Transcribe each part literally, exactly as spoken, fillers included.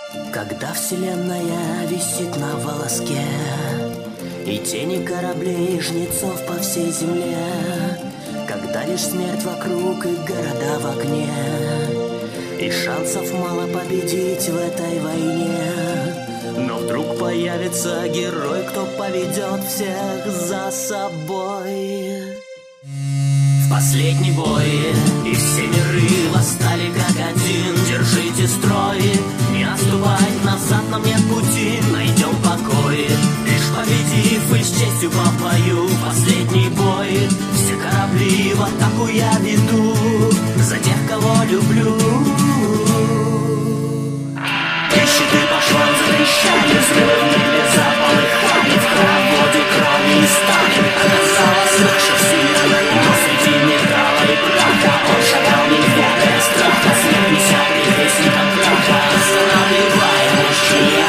Когда вселенная висит на волоске, и тени кораблей и жнецов по всей земле, когда лишь смерть вокруг и города в огне, и шансов мало победить в этой войне, но вдруг появится герой, кто поведет всех за собой. В последний бой, и все миры восстали как один. Держите строй, не отступать назад, нам нет пути. Найдем покой, лишь победив и с честью по бою. Последний бой, все корабли в атаку я веду за тех, кого люблю. И щиты по швам затрещали, взрывы в небе заполыхали, в хороводе крови и стали. Оказалось, наша вселенная, но среди металла и праха он шагал, не ведая страха, смертнися предвестником краха, останавливая мужчина.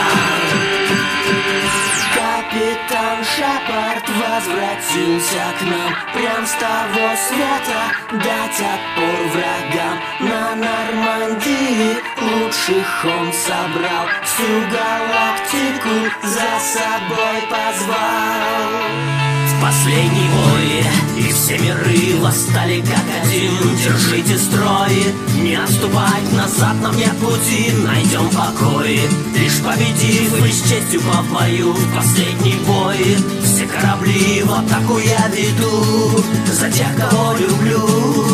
Капитан Шепард возвратился к нам прям с того света, дать отпор врагам. На Нормандии лучших он собрал, всю галактику за собой позвал. В последний бой, и все миры восстали как один. Держите строй, не отступать назад, нам нет пути. Найдем покой, лишь победив и с честью по бою. В последний бой, все корабли в атаку я веду за тех, кого люблю.